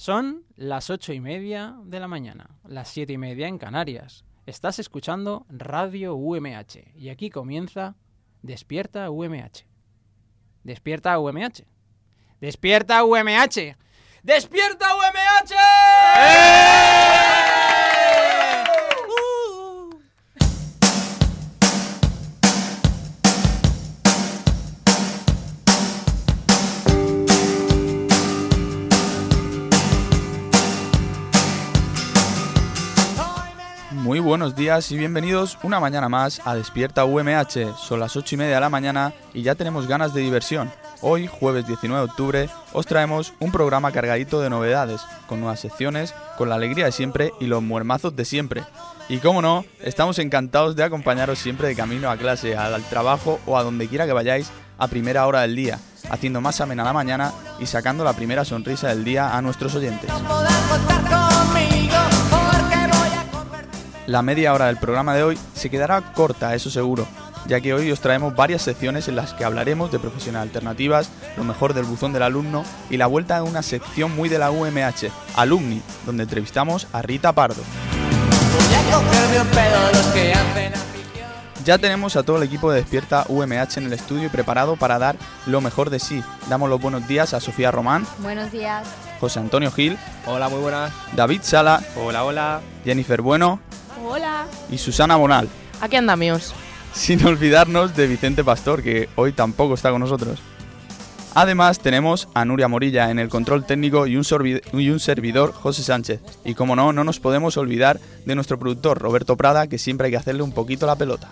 Son las 8:30 de la mañana, las 7:30 en Canarias. Estás escuchando Radio UMH y aquí comienza Despierta UMH. Despierta UMH. Despierta UMH. ¡Despierta UMH! Muy buenos días y bienvenidos una mañana más a Despierta UMH. Son las 8:30 de la mañana y ya tenemos ganas de diversión. Hoy, jueves 19 de octubre, os traemos un programa cargadito de novedades, con nuevas secciones, con la alegría de siempre y los muermazos de siempre. Y como no, estamos encantados de acompañaros siempre de camino a clase, al trabajo o a donde quiera que vayáis a primera hora del día, haciendo más amena la mañana y sacando la primera sonrisa del día a nuestros oyentes. La media hora del programa de hoy se quedará corta, eso seguro, ya que hoy os traemos varias secciones en las que hablaremos de profesiones alternativas, lo mejor del buzón del alumno y la vuelta a una sección muy de la UMH, Alumni, donde entrevistamos a Rita Pardo. Ya tenemos a todo el equipo de Despierta UMH en el estudio y preparado para dar lo mejor de sí. Damos los buenos días a Sofía Román. Buenos días. José Antonio Gil. Hola, muy buenas. David Sala. Hola, hola. Jennifer Bueno. Hola. Y Susana Bonal. Aquí andamos. Sin olvidarnos de Vicente Pastor, que hoy tampoco está con nosotros. Además, tenemos a Nuria Morilla en el control técnico y un servidor, José Sánchez. Y como no nos podemos olvidar de nuestro productor, Roberto Prada, que siempre hay que hacerle un poquito la pelota.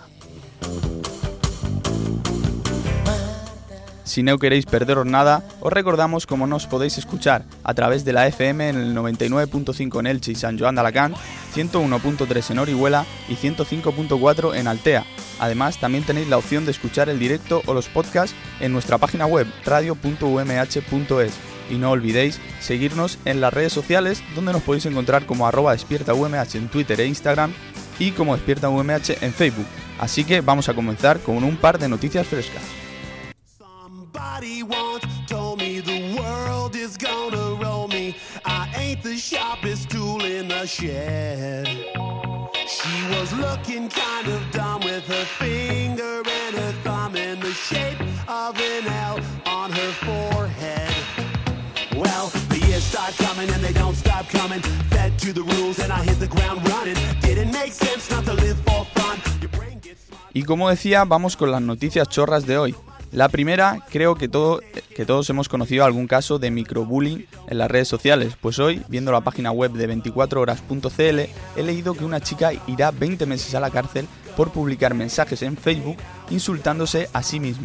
Si no queréis perderos nada, os recordamos cómo nos podéis escuchar a través de la FM en el 99.5 en Elche y San Joan de Alacant, 101.3 en Orihuela y 105.4 en Altea. Además, también tenéis la opción de escuchar el directo o los podcasts en nuestra página web radio.umh.es. Y no olvidéis seguirnos en las redes sociales, donde nos podéis encontrar como @despiertaumh en Twitter e Instagram y como Despierta UMH en Facebook. Así que vamos a comenzar con un par de noticias frescas. Somebody once told me the world is gonna roll me. I ain't the sharpest tool in the shed. She was looking kind of dumb with her finger and her thumb in the shape of an L on her forehead. Well, the years start coming and they don't stop coming. Fed to the rules and I hit the ground running. Didn't make sense not to live for fun. Your brain gets smart. Y como decía, vamos con las noticias chorras de hoy. La primera, creo que todos hemos conocido algún caso de microbullying en las redes sociales, pues hoy, viendo la página web de 24horas.cl, he leído que una chica irá 20 meses a la cárcel por publicar mensajes en Facebook insultándose a sí misma.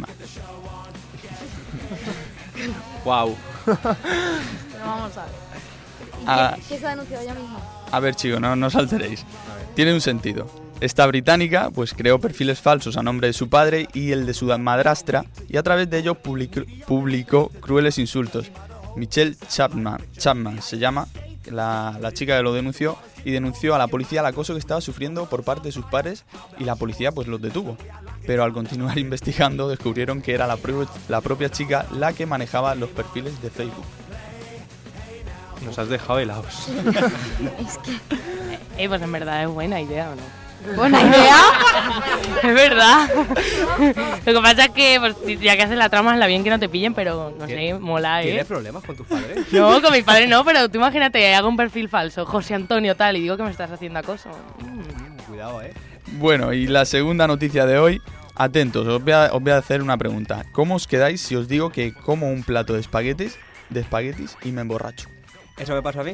Wow. Vamos a ver. ¿Qué se ha denunciado ella misma? A ver, chicos, no os alteréis. Tiene un sentido. Esta británica pues creó perfiles falsos a nombre de su padre y el de su madrastra y a través de ellos publicó crueles insultos. Michelle Chapman se llama la chica que lo denunció y denunció a la policía el acoso que estaba sufriendo por parte de sus padres y la policía pues los detuvo. Pero al continuar investigando descubrieron que era la propia chica la que manejaba los perfiles de Facebook. Nos has dejado helados. Es que... Pues en verdad es buena idea, ¿o no? ¿Buena idea? Es verdad. Lo que pasa es que pues, ya que haces la trama es la bien que no te pillen, pero no sé, mola, ¿Tienes problemas con tus padres? No, con mis padres no, pero tú imagínate, hago un perfil falso, José Antonio tal, y digo que me estás haciendo acoso. Cuidado, Bueno, y la segunda noticia de hoy, atentos, os voy a hacer una pregunta. ¿Cómo os quedáis si os digo que como un plato de espaguetis y me emborracho? ¿Eso me pasa a mí?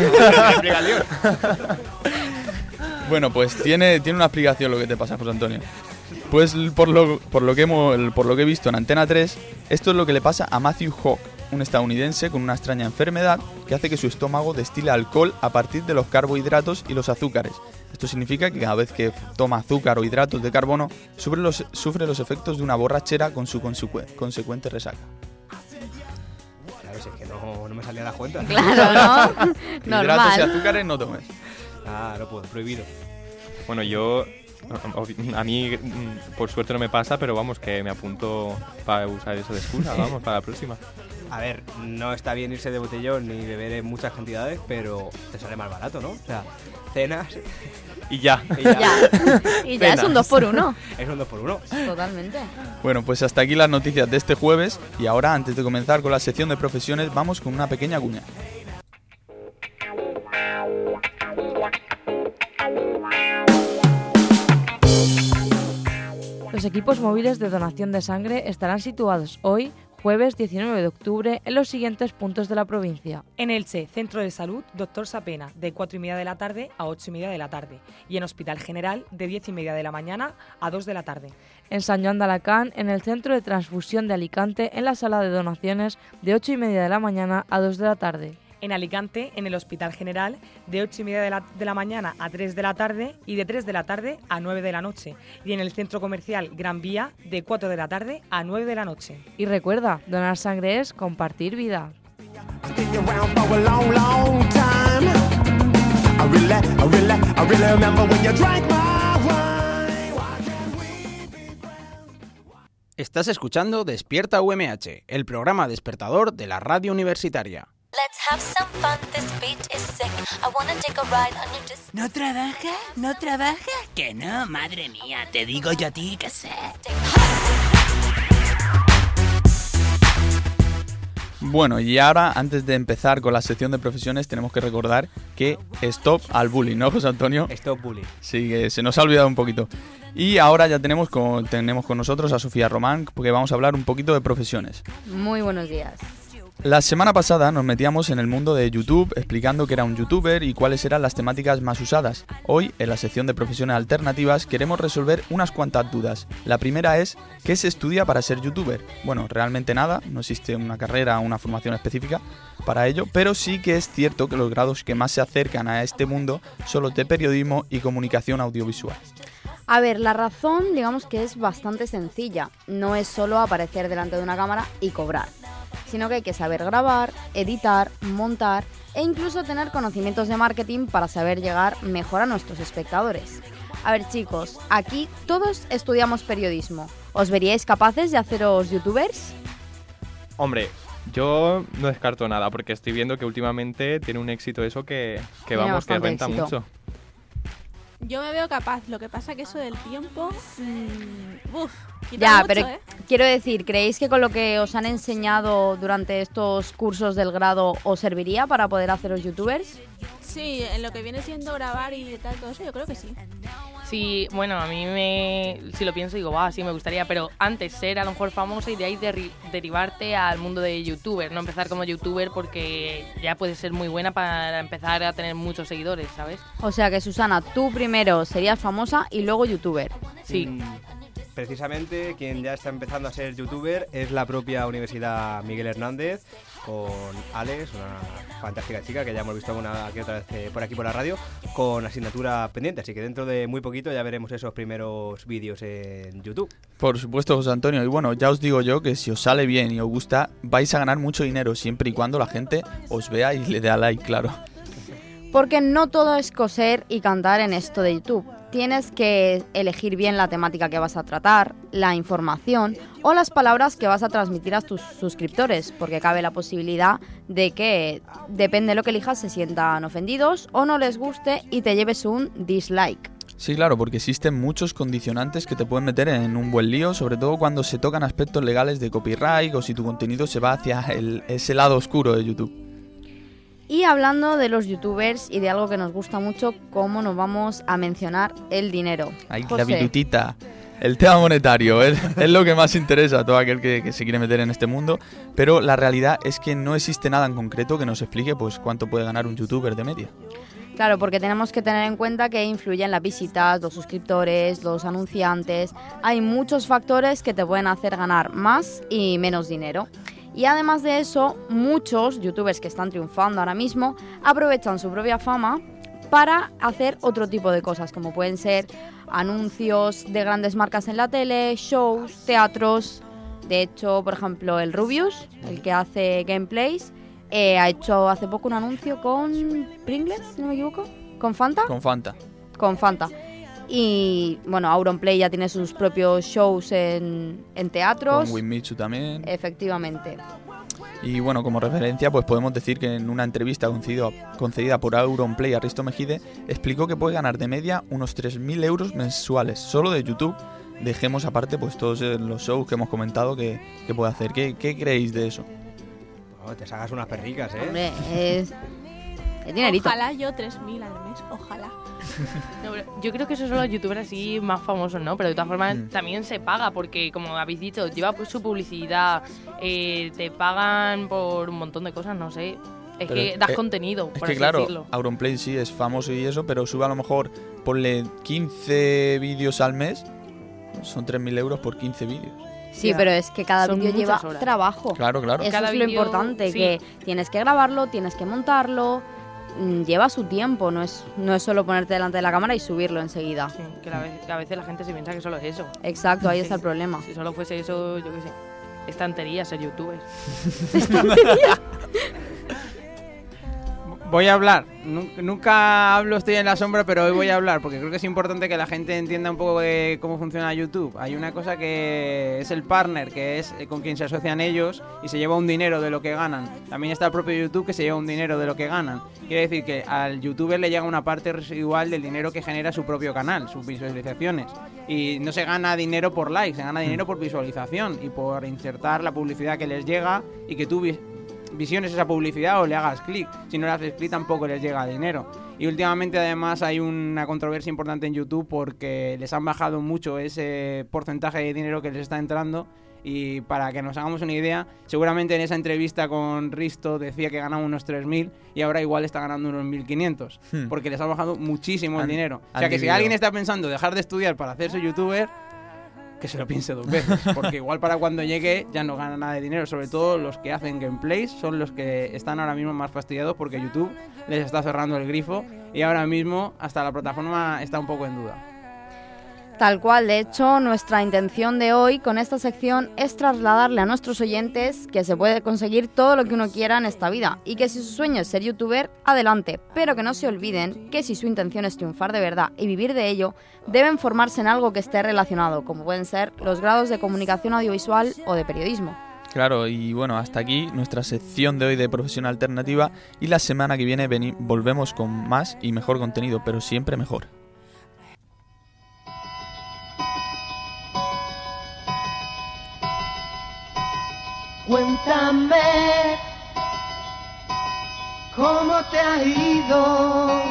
Bueno, pues tiene una explicación lo que te pasa, José Antonio. Pues por lo que he visto en Antena 3, esto es lo que le pasa a Matthew Hawke, un estadounidense con una extraña enfermedad que hace que su estómago destile alcohol a partir de los carbohidratos y los azúcares. Esto significa que cada vez que toma azúcar o hidratos de carbono, sufre los efectos de una borrachera con su consecuente resaca. Claro, si es que no me salía la cuenta. Claro, ¿no? Hidratos y Normal. azúcares no tomes. Ah, no puedo, prohibido. Bueno, a mí por suerte no me pasa, pero vamos, que me apunto para usar eso de excusa, vamos, para la próxima. A ver, no está bien irse de botellón ni beber en muchas cantidades, pero te sale más barato, ¿no? O sea, cenas Y ya. y ya. Y ya es un 2x1. Es un 2x1. Totalmente. Bueno, pues hasta aquí las noticias de este jueves y ahora, antes de comenzar con la sección de profesiones, vamos con una pequeña cuña. Los equipos móviles de donación de sangre estarán situados hoy, jueves 19 de octubre, en los siguientes puntos de la provincia. En Elche, Centro de Salud Dr. Sapena, de 4:30 de la tarde a 8:30 de la tarde. Y en Hospital General, de 10:30 de la mañana a 2 de la tarde. En San Joan de Alacant, en el Centro de Transfusión de Alicante, en la sala de donaciones, de 8:30 de la mañana a 2 de la tarde. En Alicante, en el Hospital General, de 8:30 de la mañana a 3 de la tarde y de 3 de la tarde a 9 de la noche. Y en el Centro Comercial Gran Vía, de 4 de la tarde a 9 de la noche. Y recuerda, donar sangre es compartir vida. Estás escuchando Despierta UMH, el programa despertador de la radio universitaria. Let's have some fun, this beat is sick. I wanna take a ride on your disc. ¿No trabaja? ¿No trabaja? Que no, madre mía, te digo yo a ti que sé. Bueno, y ahora, antes de empezar con la sección de profesiones, tenemos que recordar que stop al bullying, ¿no, José Antonio? Stop bullying. Sí, que se nos ha olvidado un poquito. Y ahora ya tenemos con nosotros a Sofía Román, porque vamos a hablar un poquito de profesiones. Muy buenos días. La semana pasada nos metíamos en el mundo de YouTube explicando qué era un youtuber y cuáles eran las temáticas más usadas. Hoy, en la sección de profesiones alternativas, queremos resolver unas cuantas dudas. La primera es, ¿qué se estudia para ser youtuber? Bueno, realmente nada, no existe una carrera o una formación específica para ello, pero sí que es cierto que los grados que más se acercan a este mundo son los de periodismo y comunicación audiovisual. A ver, la razón, digamos que es bastante sencilla. No es solo aparecer delante de una cámara y cobrar, sino que hay que saber grabar, editar, montar e incluso tener conocimientos de marketing para saber llegar mejor a nuestros espectadores. A ver, chicos, aquí todos estudiamos periodismo. ¿Os veríais capaces de haceros youtubers? Hombre, yo no descarto nada porque estoy viendo que últimamente tiene un éxito eso que vamos, que renta éxito. mucho. Yo me veo capaz, lo que pasa que eso del tiempo... quita Ya, mucho, pero quiero decir, ¿creéis que con lo que os han enseñado durante estos cursos del grado os serviría para poder haceros youtubers? Sí, en lo que viene siendo grabar y tal, todo eso, yo creo que sí. Sí, bueno, a mí si lo pienso digo, sí, me gustaría, pero antes ser a lo mejor famosa y de ahí derivarte al mundo de youtuber, no empezar como youtuber porque ya puedes ser muy buena para empezar a tener muchos seguidores, ¿sabes? O sea que, Susana, tú primero serías famosa y luego youtuber. Sí. Precisamente quien ya está empezando a ser youtuber es la propia Universidad Miguel Hernández, con Alex, una fantástica chica que ya hemos visto una que otra vez por aquí por la radio, con asignatura pendiente, así que dentro de muy poquito ya veremos esos primeros vídeos en YouTube. Por supuesto, José Antonio, y bueno, ya os digo yo que si os sale bien y os gusta, vais a ganar mucho dinero siempre y cuando la gente os vea y le dé a like, claro. Porque no todo es coser y cantar en esto de YouTube. Tienes que elegir bien la temática que vas a tratar, la información o las palabras que vas a transmitir a tus suscriptores, porque cabe la posibilidad de que, depende de lo que elijas, se sientan ofendidos o no les guste y te lleves un dislike. Sí, claro, porque existen muchos condicionantes que te pueden meter en un buen lío, sobre todo cuando se tocan aspectos legales de copyright o si tu contenido se va hacia ese lado oscuro de YouTube. Y hablando de los youtubers y de algo que nos gusta mucho, ¿cómo nos vamos a mencionar el dinero? Ay, José. la virutita, el tema monetario, es lo que más interesa a todo aquel que se quiere meter en este mundo, pero la realidad es que no existe nada en concreto que nos explique pues cuánto puede ganar un youtuber de media. Claro, porque tenemos que tener en cuenta que influyen las visitas, los suscriptores, los anunciantes. Hay muchos factores que te pueden hacer ganar más y menos dinero. Y además de eso, muchos youtubers que están triunfando ahora mismo aprovechan su propia fama para hacer otro tipo de cosas, como pueden ser anuncios de grandes marcas en la tele, shows, teatros. De hecho, por ejemplo, el Rubius, el que hace gameplays, ha hecho hace poco un anuncio con Pringles, si no me equivoco, ¿con Fanta? Con Fanta. Con Fanta. Y bueno, Auronplay ya tiene sus propios shows en teatros. Con Winmitsu también. Efectivamente. Y bueno, como referencia, pues podemos decir que en una entrevista concedida por Auronplay a Risto Mejide, explicó que puede ganar de media unos 3.000 euros mensuales solo de YouTube. Dejemos aparte pues todos los shows que hemos comentado que puede hacer. ¿Qué creéis de eso? Oh, te sacas unas perricas, ¿eh? Hombre, es dinerito. Ojalá yo 3.000 al mes, ojalá. No, pero yo creo que esos son los youtubers así más famosos, ¿no? Pero de todas formas también se paga porque, como habéis dicho, lleva pues su publicidad, te pagan por un montón de cosas, no sé. Es que das contenido, es por que así claro, decirlo. Auronplay sí es famoso y eso, pero sube a lo mejor, ponle 15 vídeos al mes, son 3.000 euros por 15 vídeos. Sí, pero es que cada Son vídeo lleva muchas horas. trabajo. Claro, claro. Eso Cada es lo vídeo, importante, sí. que tienes que grabarlo, tienes que montarlo, lleva su tiempo, no es solo ponerte delante de la cámara y subirlo enseguida. Sí, que a veces la gente se piensa que solo es eso. Exacto, ahí Sí. está el problema. Si solo fuese eso, yo qué sé. Estantería, ser youtuber. Voy a hablar. Nunca hablo, estoy en la sombra, pero hoy voy a hablar porque creo que es importante que la gente entienda un poco de cómo funciona YouTube. Hay una cosa que es el partner, que es con quien se asocian ellos y se lleva un dinero de lo que ganan. También está el propio YouTube, que se lleva un dinero de lo que ganan. Quiere decir que al youtuber le llega una parte residual del dinero que genera su propio canal, sus visualizaciones. Y no se gana dinero por likes, se gana dinero por visualización y por insertar la publicidad que les llega y que tú visiones esa publicidad o le hagas clic. Si no le haces clic tampoco les llega dinero. Y últimamente además hay una controversia importante en YouTube porque les han bajado mucho ese porcentaje de dinero que les está entrando. Y para que nos hagamos una idea, seguramente en esa entrevista con Risto decía que ganaba unos 3.000 y ahora igual está ganando unos 1.500 porque les ha bajado muchísimo el dinero. O sea que si alguien está pensando dejar de estudiar para hacerse youtuber, que se lo piense dos veces, porque igual para cuando llegue ya no gana nada de dinero. Sobre todo los que hacen gameplays son los que están ahora mismo más fastidiados porque YouTube les está cerrando el grifo y ahora mismo hasta la plataforma está un poco en duda. Tal cual, de hecho, nuestra intención de hoy con esta sección es trasladarle a nuestros oyentes que se puede conseguir todo lo que uno quiera en esta vida y que si su sueño es ser youtuber, adelante, pero que no se olviden que si su intención es triunfar de verdad y vivir de ello, deben formarse en algo que esté relacionado, como pueden ser los grados de comunicación audiovisual o de periodismo. Claro, y bueno, hasta aquí nuestra sección de hoy de Profesión Alternativa y la semana que viene volvemos con más y mejor contenido, pero siempre mejor. Cuéntame cómo te ha ido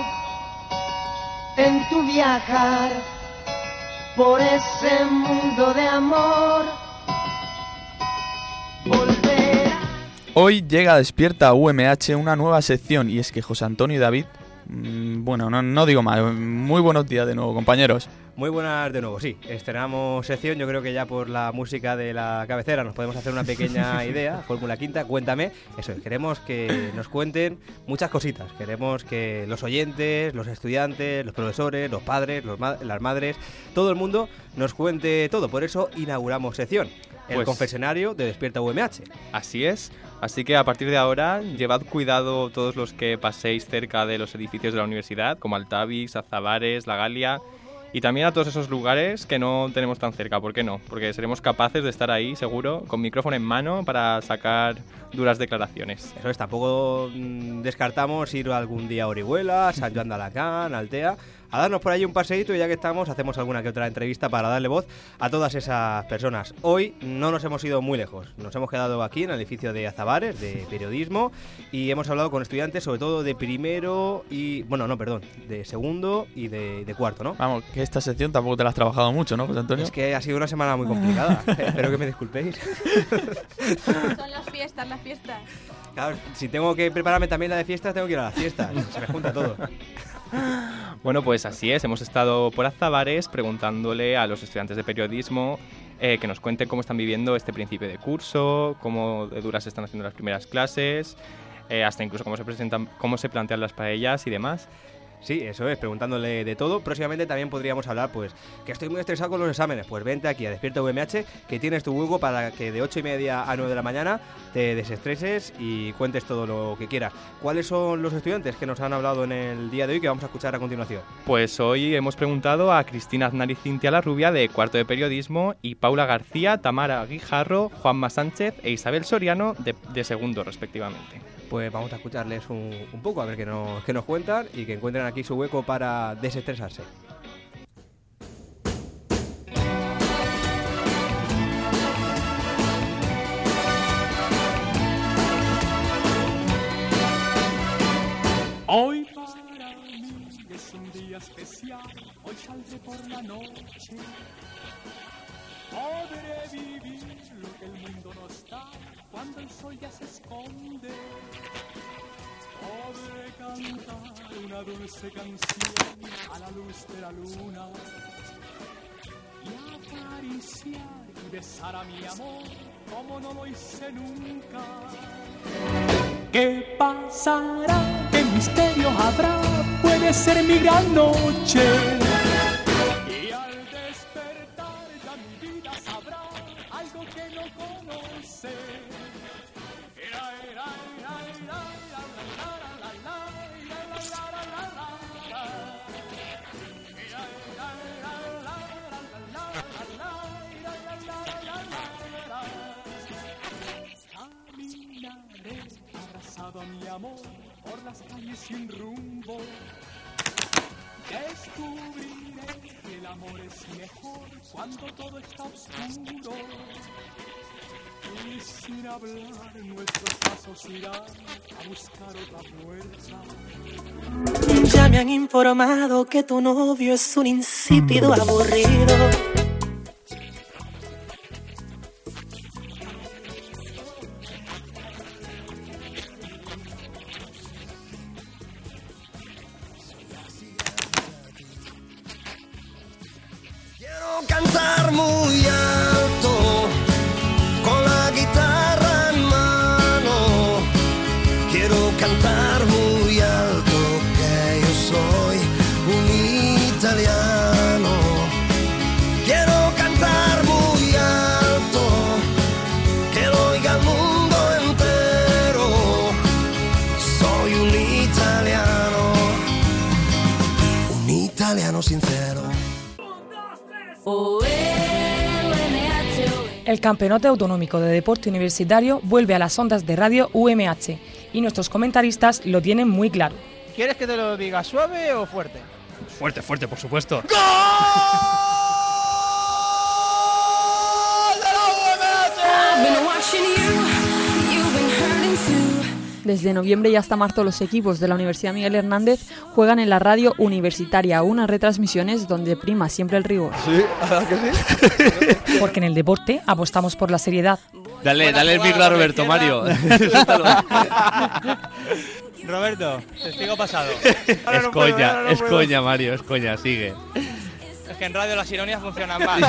en tu viajar por ese mundo de amor. Hoy llega a Despierta UMH una nueva sección y es que José Antonio y David, bueno, no digo más, muy buenos días de nuevo, compañeros. Muy buenas de nuevo, sí. Estrenamos sección, yo creo que ya por la música de la cabecera nos podemos hacer una pequeña idea. Fórmula Quinta, cuéntame. Eso es, queremos que nos cuenten muchas cositas. Queremos que los oyentes, los estudiantes, los profesores, los padres, las madres, todo el mundo nos cuente todo. Por eso inauguramos sección, el confesionario de Despierta UMH. Así es. Así que a partir de ahora, llevad cuidado todos los que paséis cerca de los edificios de la universidad, como Altavix, Azabares, La Galia. Y también a todos esos lugares que no tenemos tan cerca, ¿por qué no? Porque seremos capaces de estar ahí, seguro, con micrófono en mano para sacar duras declaraciones. Eso es, tampoco descartamos ir algún día a Orihuela, San Joan de Alacant, Altea, a darnos por ahí un paseíto y ya que estamos, hacemos alguna que otra entrevista para darle voz a todas esas personas. Hoy no nos hemos ido muy lejos, nos hemos quedado aquí en el edificio de Azabares, de periodismo, y hemos hablado con estudiantes, sobre todo de primero y... de segundo y de cuarto, ¿no? Vamos, que esta sección tampoco te la has trabajado mucho, ¿no, José Antonio? Es que ha sido una semana muy complicada, espero que me disculpéis. Son las fiestas. Claro, si tengo que prepararme también la de fiestas, tengo que ir a las fiestas, se me junta todo. Bueno, pues así es, hemos estado por Azabares preguntándole a los estudiantes de periodismo que nos cuenten cómo están viviendo este principio de curso, cómo de duras están haciendo las primeras clases, hasta incluso cómo se plantean las paellas y demás. Sí, eso es, preguntándole de todo. Próximamente también podríamos hablar, pues, que estoy muy estresado con los exámenes. Pues vente aquí a Despierta UMH, que tienes tu hueco para que de 8:30 a 9 de la mañana te desestreses y cuentes todo lo que quieras. ¿Cuáles son los estudiantes que nos han hablado en el día de hoy que vamos a escuchar a continuación? Pues hoy hemos preguntado a Cristina Aznar y Cintia Larrubia de cuarto de periodismo y Paula García, Tamara Guijarro, Juanma Sánchez e Isabel Soriano de segundo respectivamente. Pues vamos a escucharles un poco, a ver qué nos cuentan y que encuentren aquí su hueco para desestresarse. Hoy para mí es un día especial, hoy saldré por la noche. Podré vivir lo que el mundo nos da cuando el sol ya se esconde. Podré cantar una dulce canción a la luz de la luna y acariciar y besar a mi amor como no lo hice nunca. ¿Qué pasará? ¿Qué misterio habrá? Puede ser mi gran noche. Y al despertar ya mi vida sabrá algo que no conoce. Caminaré abrazado a mi amor por las calles sin rumbo. Descubriré que el amor es mejor cuando todo está oscuro. Y sin hablar nuestros pasos irán a buscar otra puerta. Ya me han informado que tu novio es un insípido aburrido. Quiero cantar muy alto, con la guitarra en mano. Quiero cantar muy alto, que yo soy un italiano. Quiero cantar muy alto, que lo oiga el mundo entero. Soy un italiano sincero. El Campeonato Autonómico de Deporte Universitario vuelve a las ondas de radio UMH y nuestros comentaristas lo tienen muy claro. ¿Quieres que te lo diga suave o fuerte? Fuerte, fuerte, por supuesto. Desde noviembre y hasta marzo los equipos de la Universidad Miguel Hernández juegan en la radio universitaria, unas retransmisiones donde prima siempre el rigor. Sí, ¿verdad que sí? Porque en el deporte apostamos por la seriedad. Dale el micro a Roberto, Mario. Roberto, testigo pasado. Es coña, Mario, es coña, sigue. Es que en radio las ironías funcionan más.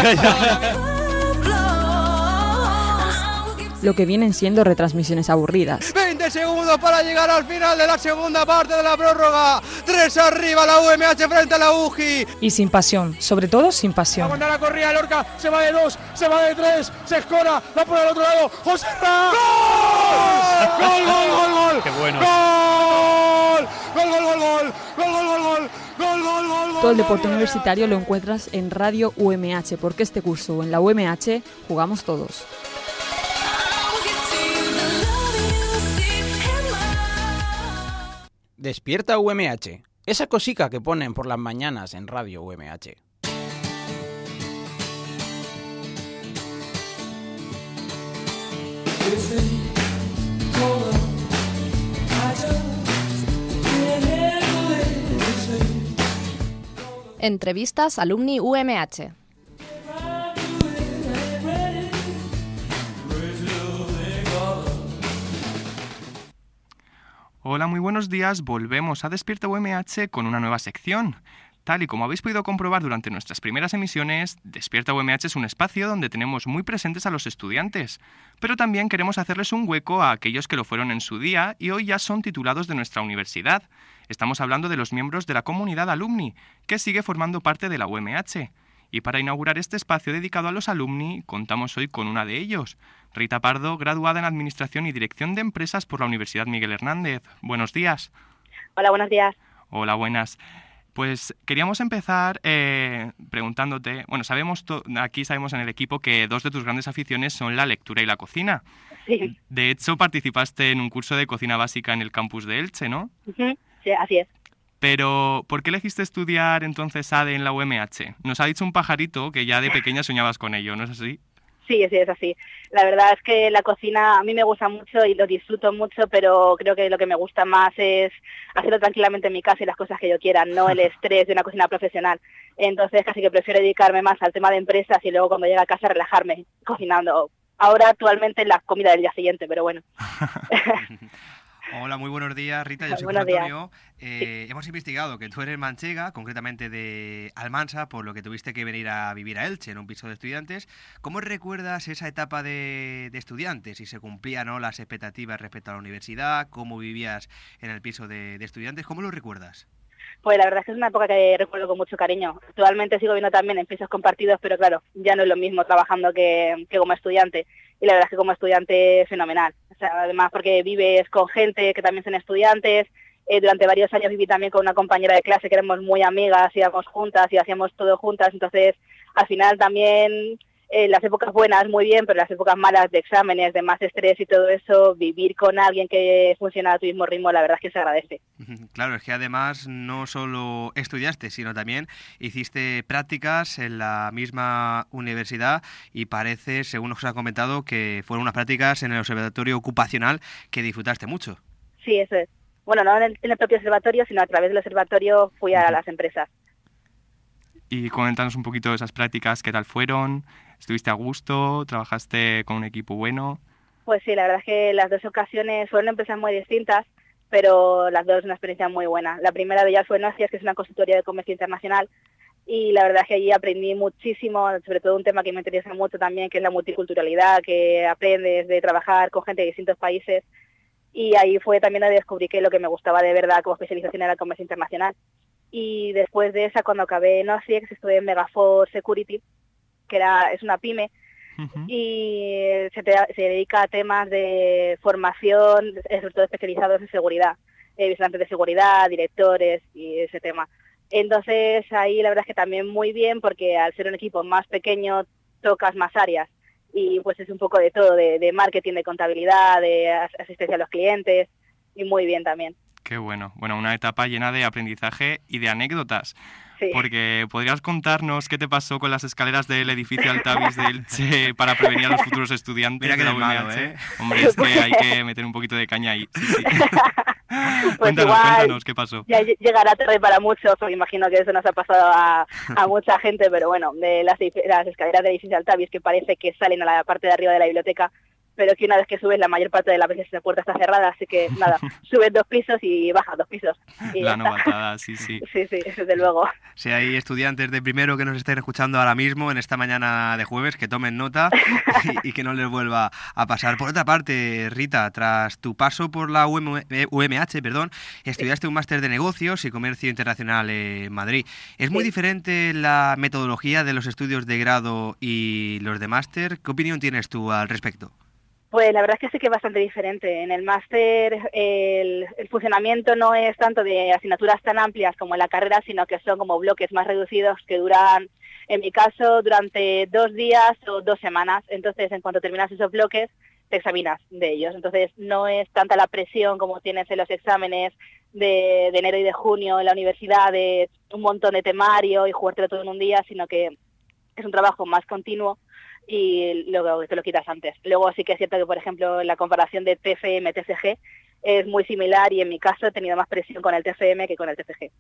Lo que vienen siendo retransmisiones aburridas. 20 segundos para llegar al final de la segunda parte de la prórroga. 3 arriba la UMH frente a la UGI. Y sin pasión, sobre todo sin pasión. Aguanta la corrida, Lorca, se va de 2, se va de 3, se escora, la pone al otro lado, José Ra. ¡Gol! ¡Gol, gol, gol! ¡Qué bueno! ¡Gol! ¡Gol, gol, gol, gol! ¡Gol, gol, gol, gol! ¡Gol, gol, gol! Todo el deporte universitario lo encuentras en Radio UMH, porque este curso en la UMH jugamos todos. Despierta UMH, esa cosica que ponen por las mañanas en Radio UMH. Entrevistas Alumni UMH. Hola, muy buenos días. Volvemos a Despierta UMH con una nueva sección. Tal y como habéis podido comprobar durante nuestras primeras emisiones, Despierta UMH es un espacio donde tenemos muy presentes a los estudiantes, pero también queremos hacerles un hueco a aquellos que lo fueron en su día y hoy ya son titulados de nuestra universidad. Estamos hablando de los miembros de la comunidad alumni, que sigue formando parte de la UMH. Y para inaugurar este espacio dedicado a los alumni, contamos hoy con una de ellos, Rita Pardo, graduada en Administración y Dirección de Empresas por la Universidad Miguel Hernández. Buenos días. Hola, buenos días. Hola, buenas. Pues queríamos empezar preguntándote, bueno, aquí sabemos en el equipo que dos de tus grandes aficiones son la lectura y la cocina. Sí. De hecho, participaste en un curso de cocina básica en el campus de Elche, ¿no? Sí, así es. Pero, ¿por qué elegiste estudiar entonces ADE en la UMH? Nos ha dicho un pajarito que ya de pequeña soñabas con ello, ¿no es así? Sí, es así. La verdad es que la cocina a mí me gusta mucho y lo disfruto mucho, pero creo que lo que me gusta más es hacerlo tranquilamente en mi casa y las cosas que yo quiera, no el estrés de una cocina profesional. Entonces casi que prefiero dedicarme más al tema de empresas y luego cuando llegue a casa relajarme cocinando. Ahora actualmente la comida del día siguiente, pero bueno. Hola, muy buenos días, Rita. Yo soy José Antonio. Hemos investigado que tú eres manchega, concretamente de Almansa, por lo que tuviste que venir a vivir a Elche en un piso de estudiantes. ¿Cómo recuerdas esa etapa de estudiantes? Si se cumplían, ¿no?, las expectativas respecto a la universidad, cómo vivías en el piso de estudiantes, ¿cómo lo recuerdas? Pues la verdad es que es una época que recuerdo con mucho cariño. Actualmente sigo viendo también en pisos compartidos, pero claro, ya no es lo mismo trabajando que como estudiante. Y la verdad es que como estudiante es fenomenal. O sea, además porque vives con gente que también son estudiantes. Durante varios años viví también con una compañera de clase que éramos muy amigas, íbamos juntas y hacíamos todo juntas. Entonces, al final también las épocas buenas muy bien, pero las épocas malas de exámenes, de más estrés y todo eso, vivir con alguien que funciona a tu mismo ritmo, la verdad es que se agradece. Claro, es que además no solo estudiaste, sino también hiciste prácticas en la misma universidad y parece, según nos ha comentado, que fueron unas prácticas en el observatorio ocupacional que disfrutaste mucho. Sí, eso es. Bueno, no en el propio observatorio, sino a través del observatorio fui a las empresas. Y coméntanos un poquito de esas prácticas, ¿qué tal fueron? ¿Estuviste a gusto? ¿Trabajaste con un equipo bueno? Pues sí, la verdad es que las dos ocasiones fueron empresas muy distintas, pero las dos una experiencia muy buena. La primera de ellas fue Nocias, que es una consultoría de comercio internacional, y la verdad es que allí aprendí muchísimo, sobre todo un tema que me interesa mucho también, que es la multiculturalidad, que aprendes de trabajar con gente de distintos países, y ahí fue también donde descubrí que lo que me gustaba de verdad como especialización era el comercio internacional. Y después de esa, cuando acabé en OSIEX, estuve en Megafor Security, que es una pyme, y se dedica a temas de formación, sobre todo especializados en seguridad, vigilantes de seguridad, directores y ese tema. Entonces ahí la verdad es que también muy bien, porque al ser un equipo más pequeño tocas más áreas, y pues es un poco de todo, de marketing, de contabilidad, de asistencia a los clientes, y muy bien también. Qué bueno. Bueno, una etapa llena de aprendizaje y de anécdotas. Sí. Porque ¿podrías contarnos qué te pasó con las escaleras del edificio Altavis de Elche para prevenir a los futuros estudiantes Mira que de la eres malo, UMH? Hombre, es que hay que meter un poquito de caña ahí. Sí. Pues Cuéntanos, ¿qué pasó? Ya llegará tarde para muchos, porque imagino que eso nos ha pasado a mucha gente, pero bueno, de las escaleras del edificio Altavis, que parece que salen a la parte de arriba de la biblioteca, pero que una vez que subes, la mayor parte de las veces la puerta está cerrada, así que nada, subes 2 pisos y bajas 2 pisos. Y la novatada, sí. Sí, desde luego. Si hay estudiantes de primero que nos estén escuchando ahora mismo, en esta mañana de jueves, que tomen nota y que no les vuelva a pasar. Por otra parte, Rita, tras tu paso por la UMH, estudiaste un máster de negocios y comercio internacional en Madrid. ¿Es muy diferente la metodología de los estudios de grado y los de máster? ¿Qué opinión tienes tú al respecto? Pues la verdad es que sí que es bastante diferente. En el máster el funcionamiento no es tanto de asignaturas tan amplias como en la carrera, sino que son como bloques más reducidos que duran, en mi caso, durante 2 días o 2 semanas. Entonces, en cuanto terminas esos bloques, te examinas de ellos. Entonces, no es tanta la presión como tienes en los exámenes de enero y de junio en la universidad, de un montón de temario y jugártelo todo en un día, sino que es un trabajo más continuo y luego te lo quitas antes. Luego sí que es cierto que, por ejemplo, la comparación de TFM-TFG es muy similar y en mi caso he tenido más presión con el TFM que con el TFG.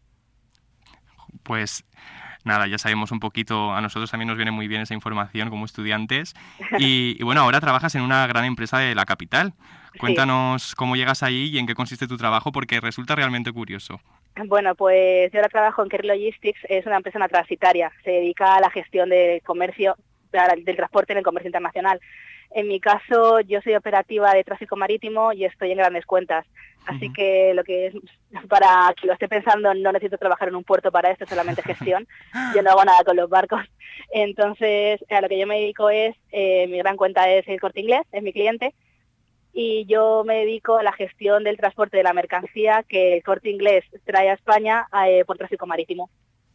Pues nada, ya sabemos un poquito, a nosotros también nos viene muy bien esa información como estudiantes. Y bueno, ahora trabajas en una gran empresa de la capital. Cuéntanos cómo llegas allí y en qué consiste tu trabajo, porque resulta realmente curioso. Bueno, pues yo ahora trabajo en Kerry Logistics, es una empresa transitaria, se dedica a la gestión del comercio, del transporte en el comercio internacional. En mi caso, yo soy operativa de tráfico marítimo y estoy en Grandes Cuentas. Así que lo que es, para quien lo esté pensando, no necesito trabajar en un puerto para esto, solamente gestión. Yo no hago nada con los barcos. Entonces, a lo que yo me dedico es, mi gran cuenta es el Corte Inglés, es mi cliente, y yo me dedico a la gestión del transporte de la mercancía que el Corte Inglés trae a España por tráfico marítimo.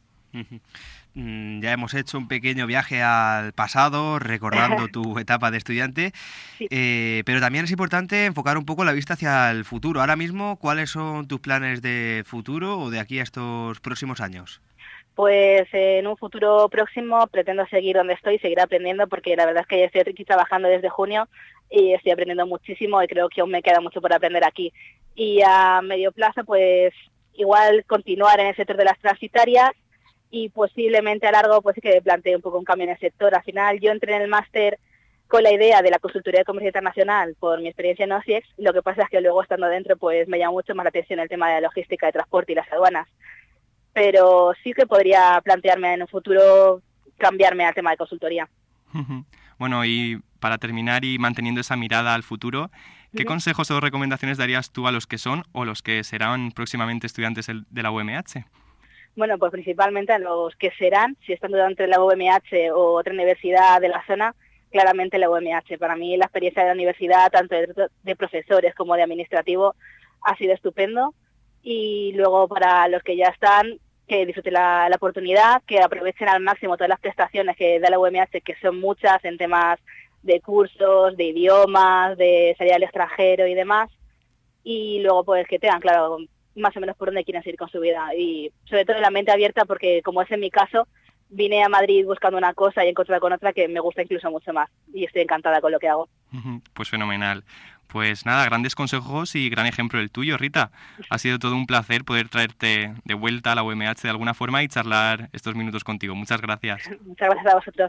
Ya hemos hecho un pequeño viaje al pasado, recordando tu etapa de estudiante, pero también es importante enfocar un poco la vista hacia el futuro. Ahora mismo, ¿cuáles son tus planes de futuro o de aquí a estos próximos años? Pues en un futuro próximo pretendo seguir donde estoy, seguir aprendiendo, porque la verdad es que ya estoy aquí trabajando desde junio y estoy aprendiendo muchísimo y creo que aún me queda mucho por aprender aquí. Y a medio plazo, pues igual continuar en el sector de las transitarias, y posiblemente a largo pues sí que plantee un poco un cambio en el sector. Al final yo entré en el máster con la idea de la consultoría de comercio internacional por mi experiencia en OSIEX, lo que pasa es que luego estando dentro pues me llama mucho más la atención el tema de la logística, de transporte y las aduanas. Pero sí que podría plantearme en un futuro cambiarme al tema de consultoría. Bueno, y para terminar y manteniendo esa mirada al futuro, ¿qué consejos o recomendaciones darías tú a los que son o los que serán próximamente estudiantes de la UMH? Bueno, pues principalmente a los que serán, si están dudando entre la UMH o otra universidad de la zona, claramente la UMH. Para mí la experiencia de la universidad, tanto de profesores como de administrativo, ha sido estupendo. Y luego para los que ya están, que disfruten la oportunidad, que aprovechen al máximo todas las prestaciones que da la UMH, que son muchas en temas de cursos, de idiomas, de salir al extranjero y demás. Y luego pues que tengan claro más o menos por dónde quieren seguir con su vida y sobre todo la mente abierta, porque como es en mi caso, vine a Madrid buscando una cosa y he encontrado con otra que me gusta incluso mucho más y estoy encantada con lo que hago. Pues fenomenal. Pues nada, grandes consejos y gran ejemplo el tuyo, Rita. Ha sido todo un placer poder traerte de vuelta a la UMH de alguna forma y charlar estos minutos contigo. Muchas gracias. Muchas gracias a vosotros.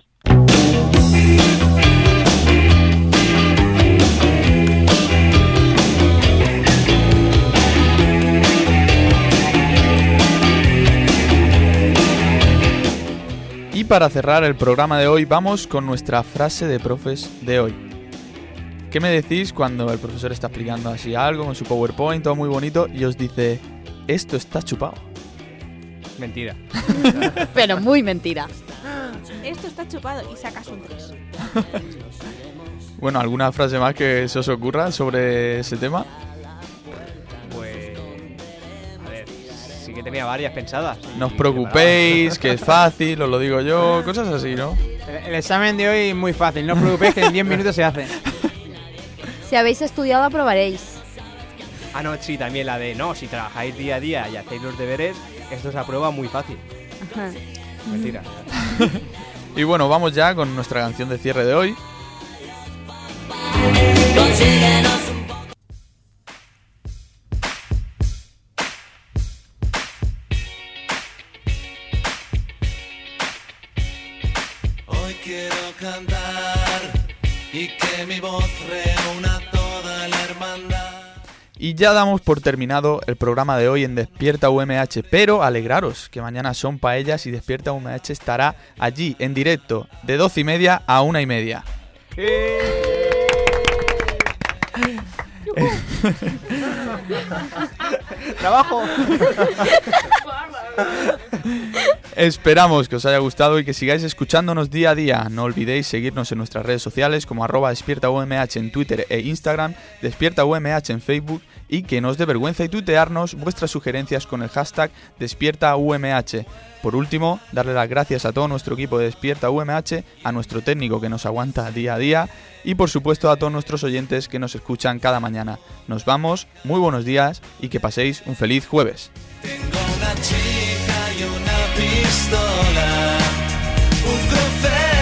Y para cerrar el programa de hoy vamos con nuestra frase de profes de hoy. ¿Qué me decís cuando el profesor está explicando así algo con su PowerPoint, todo muy bonito, y os dice, esto está chupado? Mentira. Pero muy mentira. Esto está chupado y sacas un 3. Bueno, ¿alguna frase más que se os ocurra sobre ese tema? Pues... a ver, sí que tenía varias pensadas. No os preocupéis, que es fácil, os lo digo yo, cosas así, ¿no? El examen de hoy es muy fácil, no os preocupéis que en 10 minutos se hace. Si habéis estudiado, aprobaréis. Ah, no, sí, también la de, no, si trabajáis día a día y hacéis los deberes, esto se aprueba muy fácil. Ajá. Mentira. Y bueno, vamos ya con nuestra canción de cierre de hoy. Hoy quiero cantar y que mi voz reúna toda la hermandad. Y ya damos por terminado el programa de hoy en Despierta UMH, pero alegraros que mañana son paellas y Despierta UMH estará allí en directo de 12:30 a 1:30. ¡Trabajo! Esperamos que os haya gustado y que sigáis escuchándonos día a día. No olvidéis seguirnos en nuestras redes sociales como @despiertaumh en Twitter e Instagram, despiertaumh en Facebook, y que no os dé vergüenza y tuitearnos vuestras sugerencias con el hashtag despiertaumh. Por último, darle las gracias a todo nuestro equipo de Despierta UMH, a nuestro técnico que nos aguanta día a día y por supuesto a todos nuestros oyentes que nos escuchan cada mañana. Nos vamos, muy buenos días y que paséis un feliz jueves. Tengo una chica y una pistola, un crucero.